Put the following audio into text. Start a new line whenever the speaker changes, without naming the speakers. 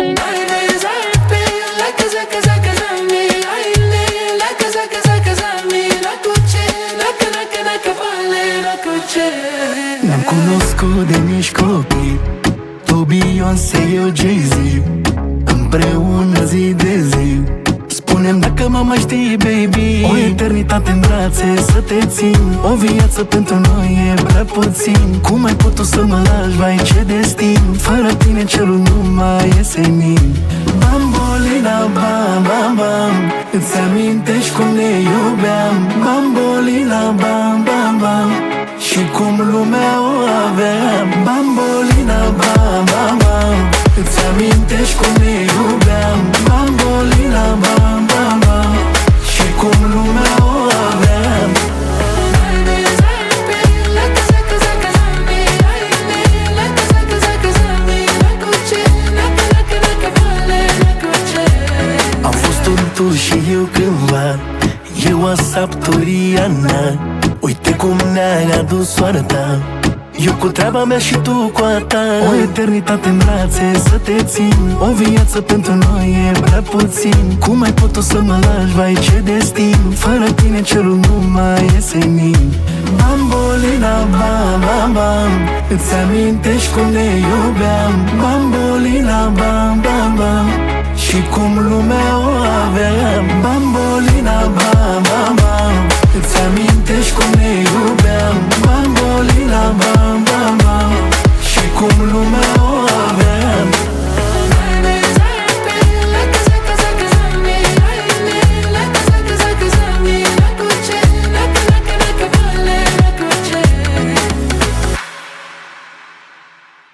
Ne-am cunoscut de mici copii, tu Beyoncé, eu Jay-Z, împreună zi de zi. Spune-mi dacă mă mai știi, baby. O eternitate în brațe să te țin, o viață pentru noi e prea puțin. Cum ai putut să mă lași, vai ce destin. Fără tine cerul nu mai e senin. Bambolina, bam, bam, bam, îți amintești cum ne iubeam. Bambolina, bam, bam, bam, și cum lumea o avea. Bambolina, bam, bam, bam, îți amintești cum ne iubeam. Bambolina, bam, bam, bam, și cum lumea o avea. Am fost tu și eu cândva, eu ASAP, tu Rihanna. Uite cum ne-ai adus soarta, eu cu treaba mea și tu cu a ta. O eternitate în brațe să te țin, o viață pentru noi e prea puțin. Cum ai putut să mă lași, vai ce destin. Fără tine cerul nu mai e senin. Bambolina, bam, bam, bam, îți amintești cum ne iubeam. Bambolina, bam, bam, bam, și cum lumea o avea. Bambolina, bam, bam, bam, îți amintești cum ne iubeam. Bambolina, bam, bam, bam, și cum lumea o